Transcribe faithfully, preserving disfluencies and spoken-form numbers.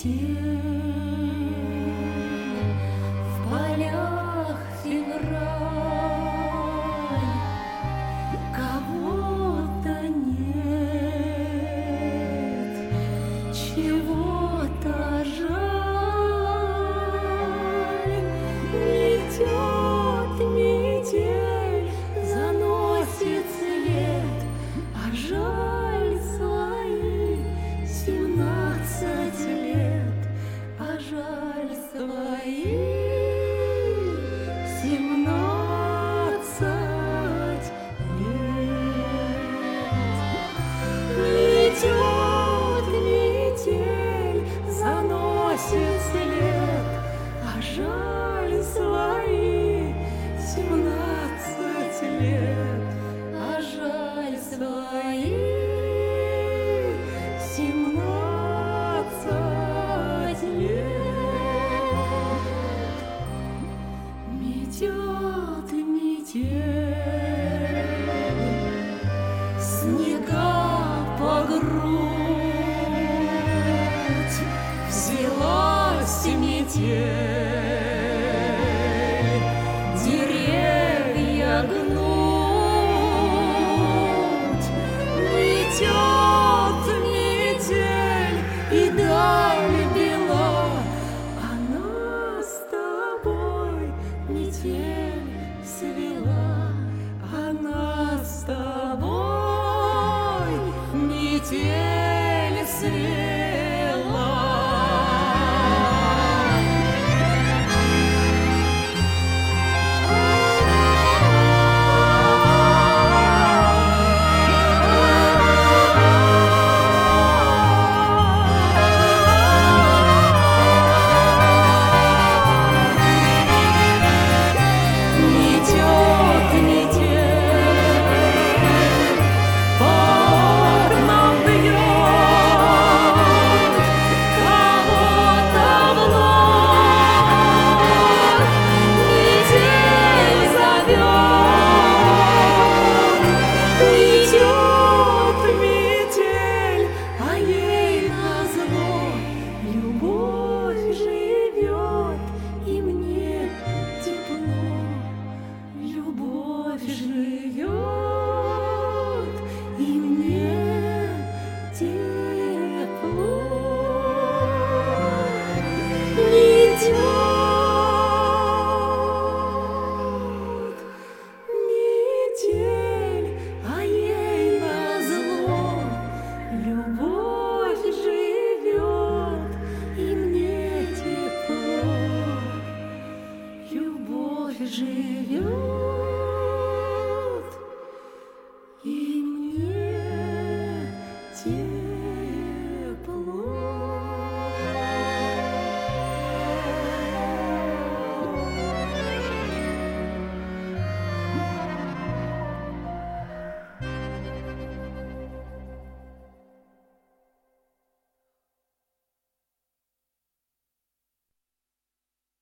метель, в полях февраль, кого-то нет, чего-то жаль. Метет метель, заносит след, а жаль свои семнадцать лет, а жаль свои семнадцать лет. Метет метель, заносит след, а жаль свои семнадцать лет, а жаль свои семнадцать лет. Метет метель, снега по грудь, взялась метель